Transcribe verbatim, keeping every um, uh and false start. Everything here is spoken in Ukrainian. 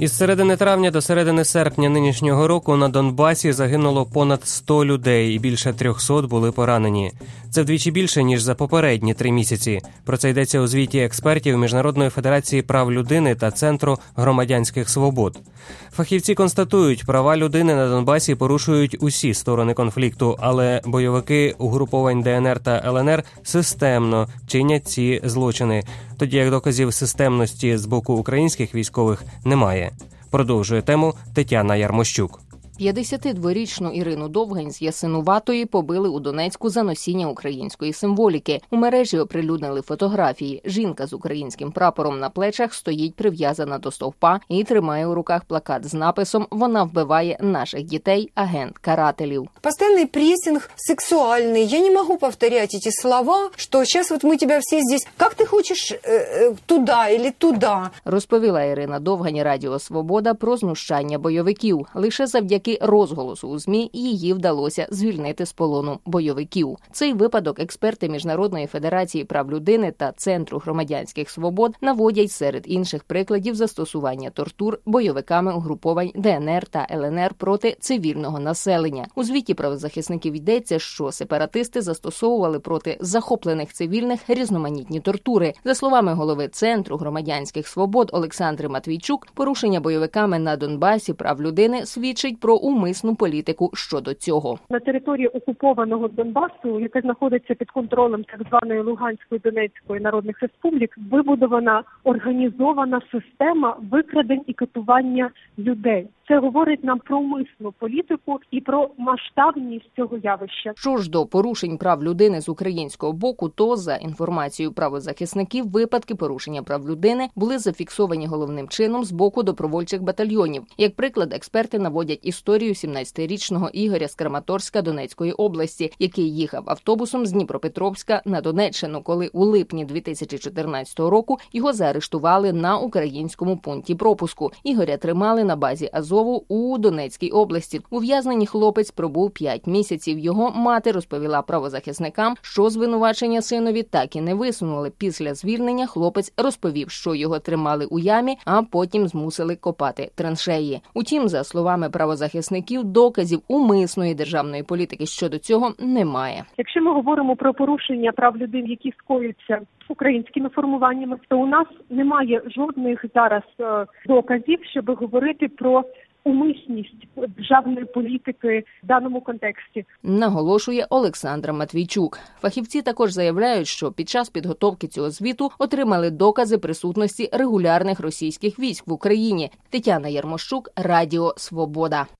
Із середини травня до середини серпня нинішнього року на Донбасі загинуло понад сто людей і більше трьохсот були поранені. Це вдвічі більше, ніж за попередні три місяці. Про це йдеться у звіті експертів Міжнародної федерації прав людини та Центру громадянських свобод. Фахівці констатують, права людини на Донбасі порушують усі сторони конфлікту, але бойовики угруповань Де Ен Ер та Ел Ен Ер системно чинять ці злочини, тоді як доказів системності з боку українських військових немає. Продовжує тему Тетяна Ярмощук. п'ятдесятидворічну Ірину Довгань з Ясинуватої побили у Донецьку за носіння української символіки. У мережі оприлюднили фотографії. Жінка з українським прапором на плечах стоїть прив'язана до стовпа і тримає у руках плакат з написом «Вона вбиває наших дітей, агент карателів». Постоянный прессинг сексуальный. Я не могу повторять эти слова, что сейчас вот мы тебя все здесь, как ты хочешь э, э, туда или туда. Розповіла Ірина Довгань Радіо Свобода про знущання бойовиків. Лише завдяки розголосу у ЗМІ її вдалося звільнити з полону бойовиків. Цей випадок експерти Міжнародної федерації прав людини та Центру громадянських свобод наводять серед інших прикладів застосування тортур бойовиками угруповань Де Ен Ер та Ел Ен Ер проти цивільного населення. У звіті правозахисників йдеться, що сепаратисти застосовували проти захоплених цивільних різноманітні тортури. За словами голови Центру громадянських свобод Олександри Матвійчук, порушення бойовиками на Донбасі прав людини свідчить про умисну політику щодо цього. На території окупованого Донбасу, яка знаходиться під контролем так званої Луганської, Донецької народних республік, вибудована організована система викрадень і катування людей. Це говорить нам про умисну політику і про масштабність цього явища. Що ж до порушень прав людини з українського боку, то, за інформацією правозахисників, випадки порушення прав людини були зафіксовані головним чином з боку добровольчих батальйонів. Як приклад, експерти наводять історію сімнадцятирічного Ігоря з Краматорська Донецької області, який їхав автобусом з Дніпропетровська на Донеччину, коли у липні дві тисячі чотирнадцятого року його заарештували на українському пункті пропуску. Ігоря тримали на базі Азову у Донецькій області. Ув'язнені хлопець пробув п'ять місяців. Його мати розповіла правозахисникам, що звинувачення синові так і не висунули. Після звільнення хлопець розповів, що його тримали у ямі, а потім змусили копати траншеї. Утім, за словами правозахисників, доказів умисної державної політики щодо цього немає. Якщо ми говоримо про порушення прав людини, які скоюються українськими формуваннями, то у нас немає жодних зараз доказів, щоб говорити про умисність державної політики в даному контексті. Наголошує Олександра Матвійчук. Фахівці також заявляють, що під час підготовки цього звіту отримали докази присутності регулярних російських військ в Україні. Тетяна Ярмощук, Радіо Свобода.